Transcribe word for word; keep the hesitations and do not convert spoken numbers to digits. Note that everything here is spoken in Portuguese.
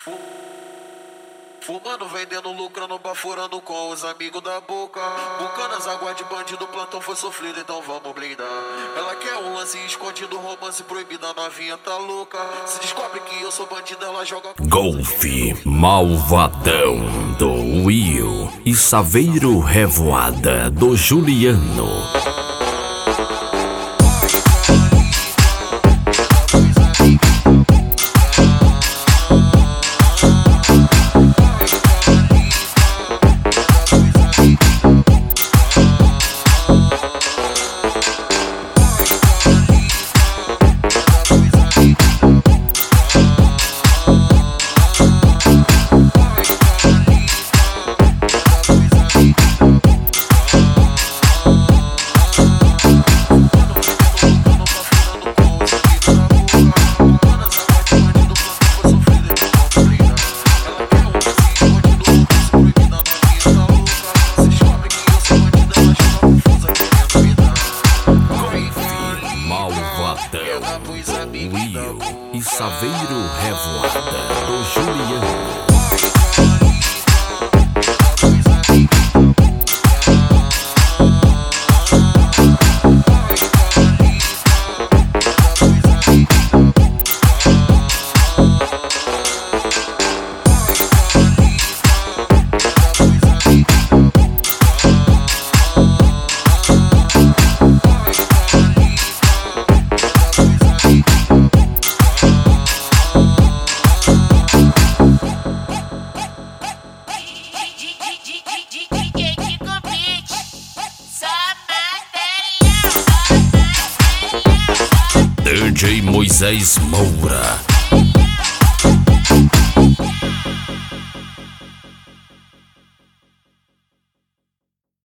Fu- Fumando, vendendo, lucrando, baforando com os amigos da boca. Bucanas, água de bandido, plantão foi sofrido, então vamos blindar. Ela quer um lance escondido, romance proibido, a novinha tá louca. Se descobre que eu sou bandido, ela joga com Golfe Malvadão do Will e Saveiro Revoada do Juliano. Will e Saveiro Revoada do Juliano. D J Moisés Moura.